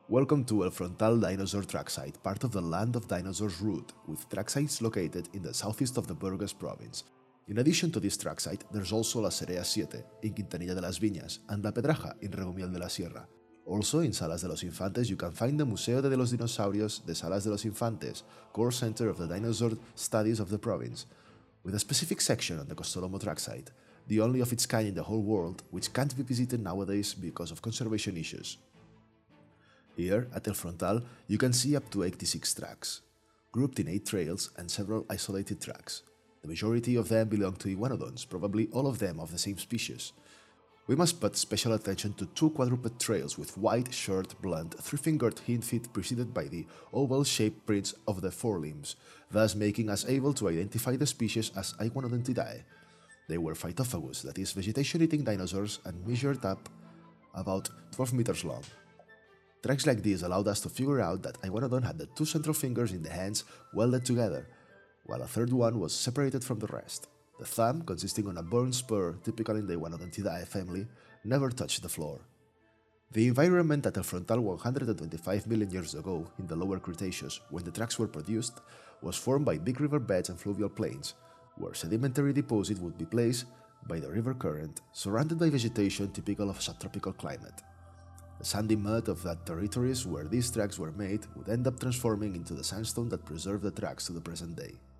Welcome to El Frontal Dinosaur Track Site, part of the Land of Dinosaurs route, with track sites located in the southeast of the Burgos province. In addition to this track site, there's also La Serea 7 in Quintanilla de las Viñas and La Pedraja in Regumiel de la Sierra. Also in Salas de los Infantes you can find the Museo de los Dinosaurios de Salas de los Infantes, core center of the dinosaur studies of the province, with a specific section on the Costolomo track site, the only of its kind in the whole world, which can't be visited nowadays because of conservation issues. Here, at El Frontal, you can see up to 86 tracks, grouped in 8 trails and several isolated tracks. The majority of them belong to iguanodons, probably all of them of the same species. We must put special attention to 2 quadruped trails with wide, short, blunt, 3-fingered hind feet preceded by the oval-shaped prints of the forelimbs, thus making us able to identify the species as Iguanodontidae. They were phytophagous, that is, vegetation-eating dinosaurs, and measured up about 12 meters long. Tracks like this allowed us to figure out that Iguanodon had the 2 central fingers in the hands welded together, while a third one was separated from the rest. The thumb, consisting on a bone spur typical in the Iguanodontidae family, never touched the floor. The environment at El Frontal 125 million years ago, in the lower Cretaceous, when the tracks were produced, was formed by big river beds and fluvial plains, where sedimentary deposit would be placed by the river current, surrounded by vegetation typical of subtropical climate. The sandy mud of that territories where these tracks were made would end up transforming into the sandstone that preserved the tracks to the present day.